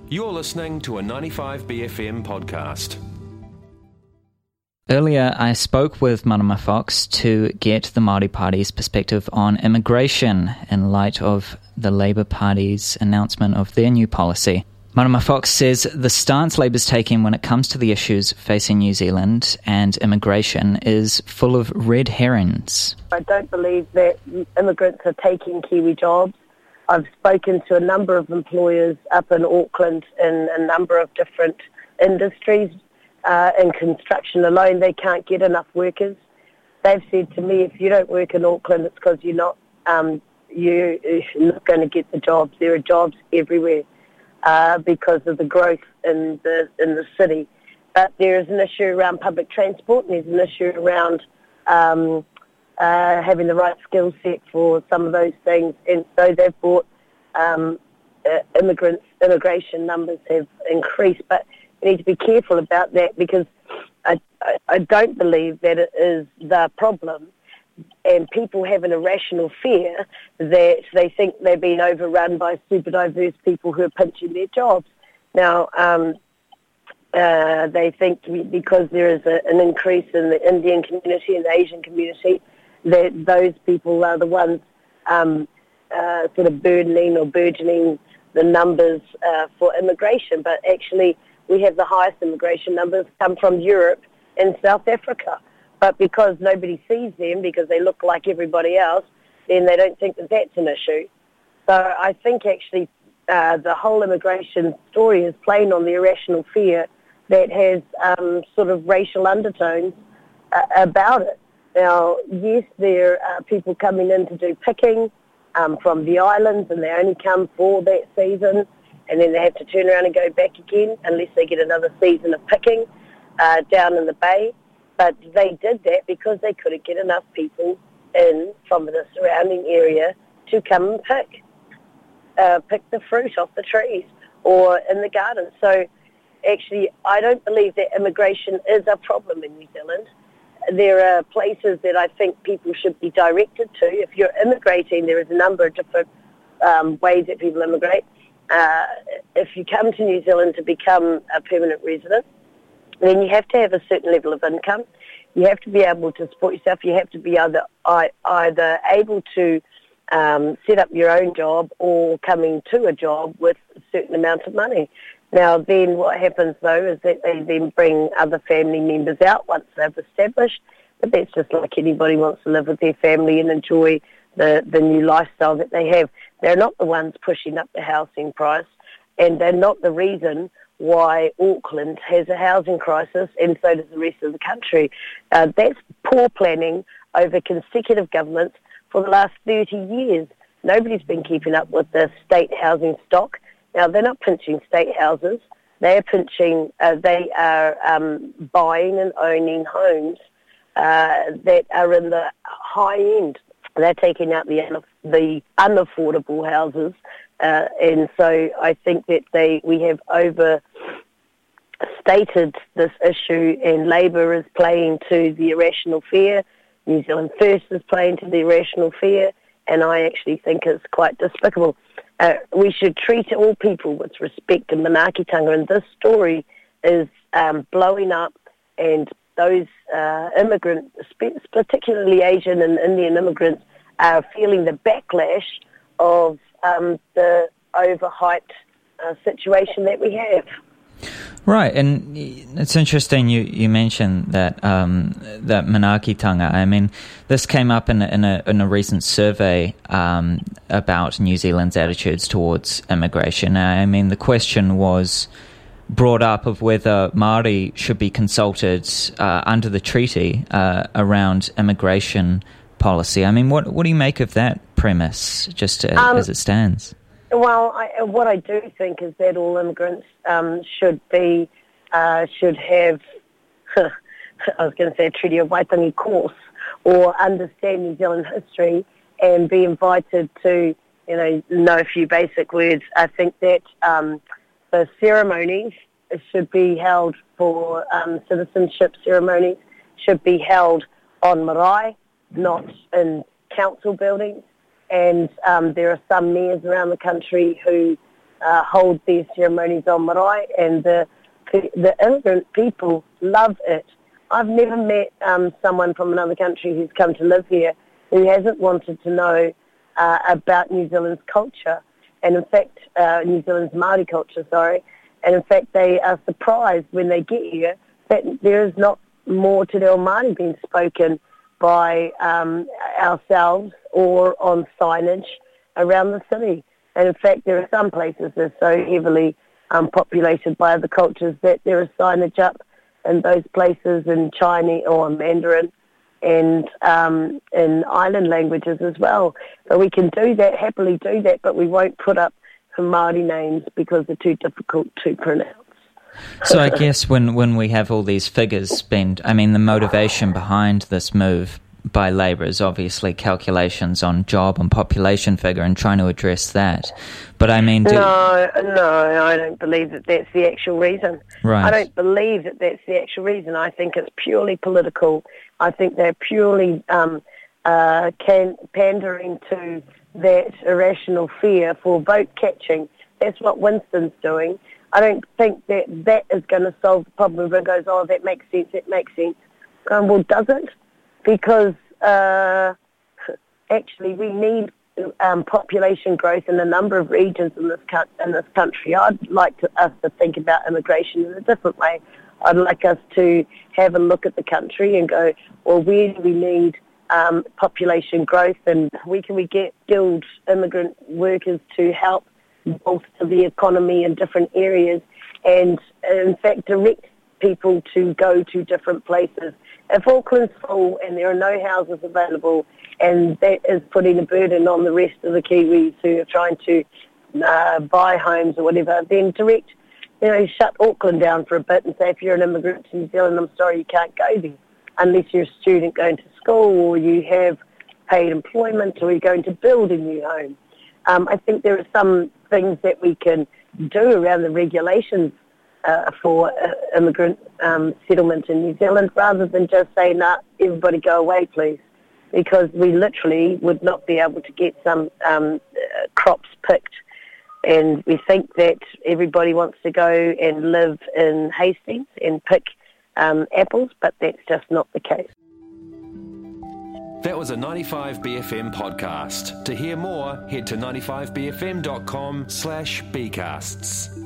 You're listening to a 95BFM podcast. Earlier, I spoke with Marama Fox to get the Māori Party's perspective on immigration in light of the Labour Party's announcement of their new policy. Marama Fox says the stance Labour's taking when it comes to the issues facing New Zealand and immigration is full of red herrings. I don't believe that immigrants are taking Kiwi jobs. I've spoken to a number of employers up in Auckland in a number of different industries. In construction alone, they can't get enough workers. They've said to me, if you don't work in Auckland, it's because you're not going to get the jobs. There are jobs everywhere because of the growth in the city. But there is an issue around public transport, and there's an issue around having the right skill set for some of those things. And so they've brought immigration numbers have increased, but we need to be careful about that because I don't believe that it is the problem, and people have an irrational fear that they think they're being overrun by super diverse people who are pinching their jobs. Now, they think because there is an increase in the Indian community and the Asian community, that those people are the ones sort of burgeoning the numbers for immigration. But actually, we have the highest immigration numbers come from Europe and South Africa. But because nobody sees them, because they look like everybody else, then they don't think that that's an issue. So I think actually the whole immigration story is playing on the irrational fear that has sort of racial undertones about it. Now, yes, there are people coming in to do picking from the islands, and they only come for that season, and then they have to turn around and go back again unless they get another season of picking down in the bay. But they did that because they couldn't get enough people in from the surrounding area to come and pick the fruit off the trees or in the gardens. So actually, I don't believe that immigration is a problem in New Zealand. There are places that I think people should be directed to. If you're immigrating, there is a number of different ways that people immigrate. If you come to New Zealand to become a permanent resident, then you have to have a certain level of income. You have to be able to support yourself. You have to be either able to set up your own job or coming to a job with a certain amount of money. Now, then what happens, though, is that they then bring other family members out once they've established. But that's just like anybody wants to live with their family and enjoy the new lifestyle that they have. They're not the ones pushing up the housing price, and they're not the reason why Auckland has a housing crisis, and so does the rest of the country. That's poor planning over consecutive governments for the last 30 years. Nobody's been keeping up with the state housing stock. Now, they're not pinching state houses. They are pinching, they are buying and owning homes that are in the high end. They're taking out the unaffordable houses. And so I think that we have overstated this issue, and Labour is playing to the irrational fear. New Zealand First is playing to the irrational fear, and I actually think it's quite despicable. We should treat all people with respect and manaakitanga, and this story is blowing up, and those immigrants, particularly Asian and Indian immigrants, are feeling the backlash of the overhyped situation that we have. Right, and it's interesting you mentioned that that manaakitanga. I mean, this came up in a recent survey about New Zealand's attitudes towards immigration. I mean, the question was brought up of whether Māori should be consulted under the treaty around immigration policy. I mean, what do you make of that premise, just as it stands? Well, what I do think is that all immigrants should have, I was going to say a Treaty of Waitangi course, or understand New Zealand history and be invited to, know a few basic words. I think that the ceremonies should be held for citizenship ceremonies should be held on marae, not in council buildings. And there are some mayors around the country who hold these ceremonies on marae, and the immigrant people love it. I've never met someone from another country who's come to live here who hasn't wanted to know about New Zealand's culture, and in fact, New Zealand's Māori culture, and in fact they are surprised when they get here that there is not more Te Reo Māori being spoken by ourselves or on signage around the city. And in fact, there are some places that are so heavily populated by other cultures that there is signage up in those places in Chinese or Mandarin and in island languages as well. So we can do that, happily do that, but we won't put up Māori names because they're too difficult to pronounce. So I guess when we have all these figures spent, I mean, the motivation behind this move by Labour is obviously calculations on job and population figure and trying to address that. But I mean... No, I don't believe that that's the actual reason. Right. I don't believe that that's the actual reason. I think it's purely political. I think they're purely pandering to that irrational fear for vote catching. That's what Winston's doing. I don't think that is going to solve the problem. Everyone goes, oh, that makes sense. Well, does it? Because actually we need population growth in a number of regions in this country. I'd like us to think about immigration in a different way. I'd like us to have a look at the country and go, well, where do we need population growth, and where can we get skilled immigrant workers to help bolster the economy in different areas, and in fact direct people to go to different places. If Auckland's full and there are no houses available, and that is putting a burden on the rest of the Kiwis who are trying to buy homes or whatever, then shut Auckland down for a bit and say, if you're an immigrant to New Zealand, I'm sorry, you can't go there unless you're a student going to school or you have paid employment or you're going to build a new home. I think there are some things that we can do around the regulations for immigrant settlement in New Zealand, rather than just say, nah, everybody go away, please, because we literally would not be able to get some crops picked. And we think that everybody wants to go and live in Hastings and pick apples, but that's just not the case. That was a 95BFM podcast. To hear more, head to 95bfm.com/bcasts.